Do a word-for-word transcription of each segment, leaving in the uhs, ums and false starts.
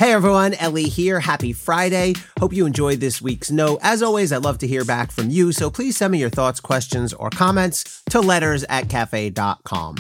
Hey everyone, Ellie here. Happy Friday. Hope you enjoyed this week's note. As always, I'd love to hear back from you, so please send me your thoughts, questions, or comments to letters at cafe dot com.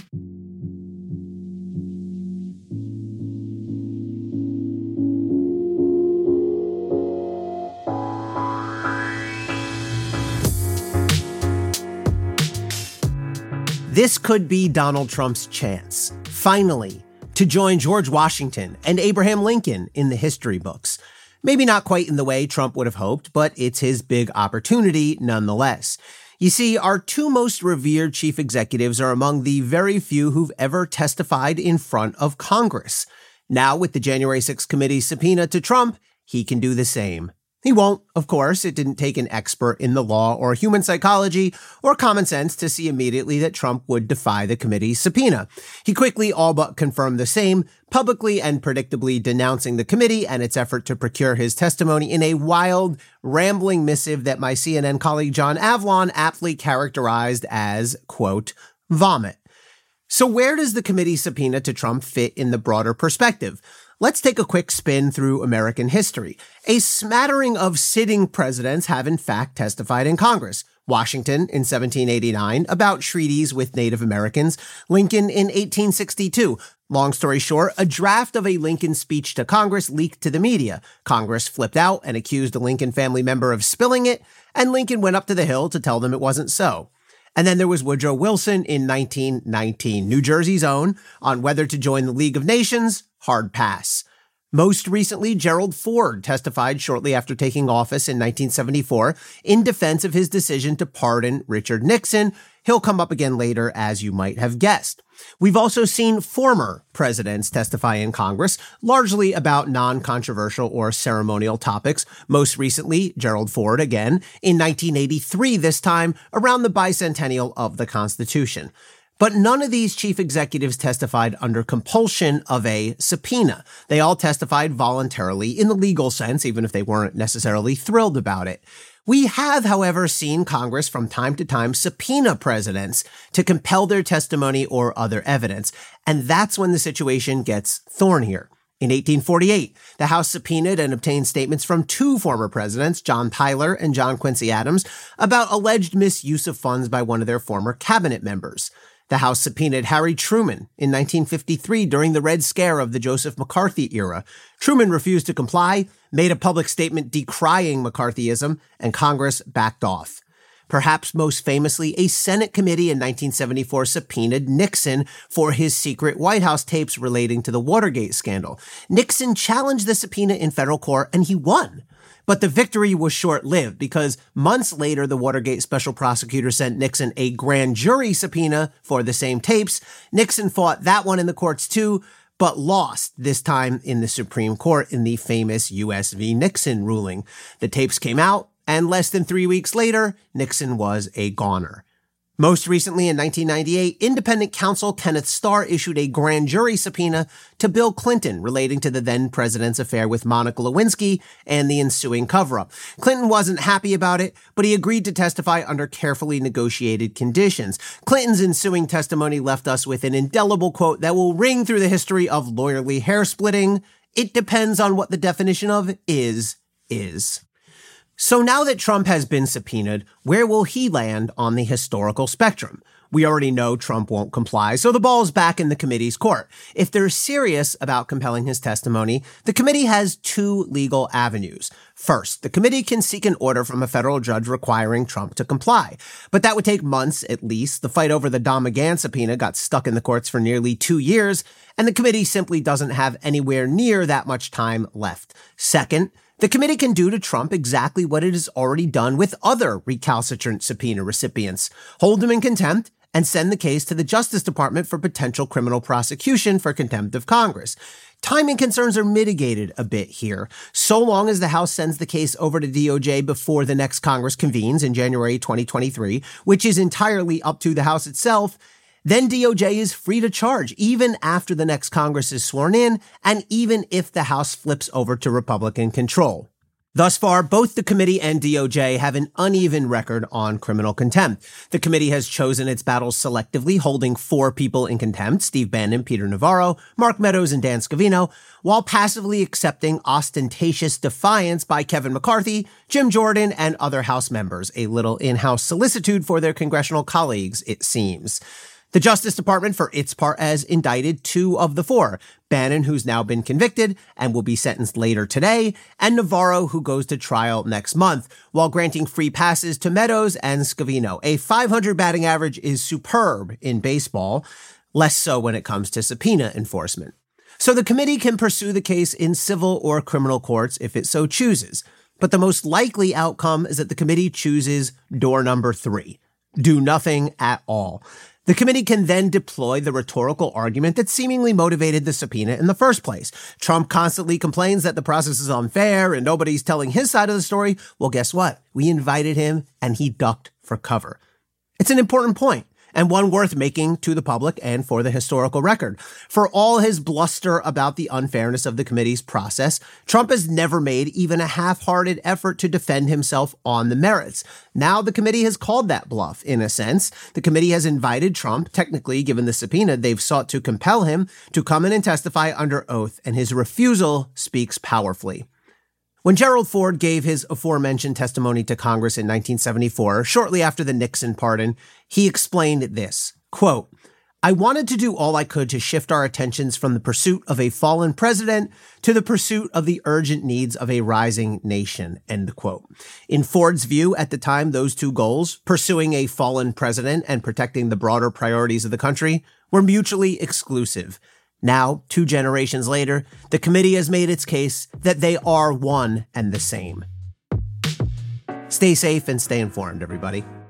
This could be Donald Trump's chance, finally, to join George Washington and Abraham Lincoln in the history books. Maybe not quite in the way Trump would have hoped, but it's his big opportunity nonetheless. You see, our two most revered chief executives are among the very few who've ever testified in front of Congress. Now, with the January sixth committee subpoena to Trump, he can do the same. He won't, of course. It didn't take an expert in the law or human psychology or common sense to see immediately that Trump would defy the committee's subpoena. He quickly all but confirmed the same, publicly and predictably denouncing the committee and its effort to procure his testimony in a wild, rambling missive that my C N N colleague John Avlon aptly characterized as, quote, vomit. So where does the committee subpoena to Trump fit in the broader perspective? Let's take a quick spin through American history. A smattering of sitting presidents have in fact testified in Congress. Washington in seventeen eighty-nine about treaties with Native Americans, Lincoln in eighteen sixty-two. Long story short, a draft of a Lincoln speech to Congress leaked to the media. Congress flipped out and accused a Lincoln family member of spilling it, and Lincoln went up to the Hill to tell them it wasn't so. And then there was Woodrow Wilson in nineteen nineteen, New Jersey's own, on whether to join the League of Nations. Hard pass. Most recently, Gerald Ford testified shortly after taking office in nineteen seventy-four in defense of his decision to pardon Richard Nixon. He'll come up again later, as you might have guessed. We've also seen former presidents testify in Congress, largely about non-controversial or ceremonial topics. Most recently, Gerald Ford again in nineteen eighty-three, this time around the bicentennial of the Constitution. But none of these chief executives testified under compulsion of a subpoena. They all testified voluntarily in the legal sense, even if they weren't necessarily thrilled about it. We have, however, seen Congress from time to time subpoena presidents to compel their testimony or other evidence. And that's when the situation gets thornier. In eighteen forty-eight, the House subpoenaed and obtained statements from two former presidents, John Tyler and John Quincy Adams, about alleged misuse of funds by one of their former cabinet members. The House subpoenaed Harry Truman in nineteen fifty-three during the Red Scare of the Joseph McCarthy era. Truman refused to comply, made a public statement decrying McCarthyism, and Congress backed off. Perhaps most famously, a Senate committee in nineteen seventy-four subpoenaed Nixon for his secret White House tapes relating to the Watergate scandal. Nixon challenged the subpoena in federal court, and he won. But the victory was short-lived because months later, the Watergate special prosecutor sent Nixon a grand jury subpoena for the same tapes. Nixon fought that one in the courts too, but lost, this time in the Supreme Court in the famous U S v. Nixon ruling. The tapes came out, and less than three weeks later, Nixon was a goner. Most recently, in nineteen ninety-eight, independent counsel Kenneth Starr issued a grand jury subpoena to Bill Clinton relating to the then president's affair with Monica Lewinsky and the ensuing cover-up. Clinton wasn't happy about it, but he agreed to testify under carefully negotiated conditions. Clinton's ensuing testimony left us with an indelible quote that will ring through the history of lawyerly hair-splitting. It depends on what the definition of is, is. So now that Trump has been subpoenaed, where will he land on the historical spectrum? We already know Trump won't comply, so the ball's back in the committee's court. If they're serious about compelling his testimony, the committee has two legal avenues. First, the committee can seek an order from a federal judge requiring Trump to comply. But that would take months, at least. The fight over the Don McGahn subpoena got stuck in the courts for nearly two years, and the committee simply doesn't have anywhere near that much time left. Second, the committee can do to Trump exactly what it has already done with other recalcitrant subpoena recipients. Hold him in contempt and send the case to the Justice Department for potential criminal prosecution for contempt of Congress. Timing concerns are mitigated a bit here. So long as the House sends the case over to D O J before the next Congress convenes in January twenty twenty-three, which is entirely up to the House itself, then D O J is free to charge even after the next Congress is sworn in and even if the House flips over to Republican control. Thus far, both the committee and D O J have an uneven record on criminal contempt. The committee has chosen its battles selectively, holding four people in contempt, Steve Bannon, Peter Navarro, Mark Meadows, and Dan Scavino, while passively accepting ostentatious defiance by Kevin McCarthy, Jim Jordan, and other House members, a little in-house solicitude for their congressional colleagues, it seems. The Justice Department, for its part, has indicted two of the four, Bannon, who's now been convicted and will be sentenced later today, and Navarro, who goes to trial next month, while granting free passes to Meadows and Scavino. A five hundred batting average is superb in baseball, less so when it comes to subpoena enforcement. So the committee can pursue the case in civil or criminal courts if it so chooses. But the most likely outcome is that the committee chooses door number three. Do nothing at all. The committee can then deploy the rhetorical argument that seemingly motivated the subpoena in the first place. Trump constantly complains that the process is unfair and nobody's telling his side of the story. Well, guess what? We invited him and he ducked for cover. It's an important point, and one worth making to the public and for the historical record. For all his bluster about the unfairness of the committee's process, Trump has never made even a half-hearted effort to defend himself on the merits. Now the committee has called that bluff, in a sense. The committee has invited Trump, technically given the subpoena they've sought to compel him, to come in and testify under oath, and his refusal speaks powerfully. When Gerald Ford gave his aforementioned testimony to Congress in nineteen seventy-four, shortly after the Nixon pardon, he explained this, quote, "I wanted to do all I could to shift our attentions from the pursuit of a fallen president to the pursuit of the urgent needs of a rising nation," end quote. In Ford's view at the time, those two goals, pursuing a fallen president and protecting the broader priorities of the country, were mutually exclusive. Now, two generations later, the committee has made its case that they are one and the same. Stay safe and stay informed, everybody.